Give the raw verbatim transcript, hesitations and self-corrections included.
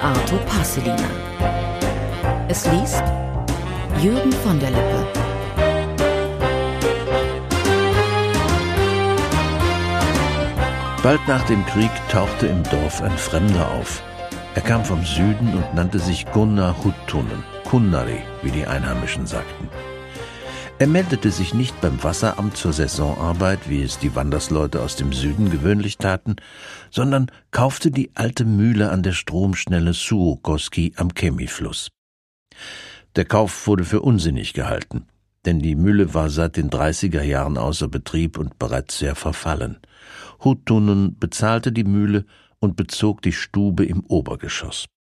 Arto Parcelina. Es liest Jürgen von der Lippe. Bald nach dem Krieg tauchte im Dorf ein Fremder auf. Er kam vom Süden und nannte sich Gunnar Huttunen, Kunnari, wie die Einheimischen sagten. Er meldete sich nicht beim Wasseramt zur Saisonarbeit, wie es die Wandersleute aus dem Süden gewöhnlich taten, sondern kaufte die alte Mühle an der Stromschnelle Suokoski am Kemi-Fluss. Der Kauf wurde für unsinnig gehalten, denn die Mühle war seit den dreißiger Jahren außer Betrieb und bereits sehr verfallen. Huttunen bezahlte die Mühle und bezog die Stube im Obergeschoss.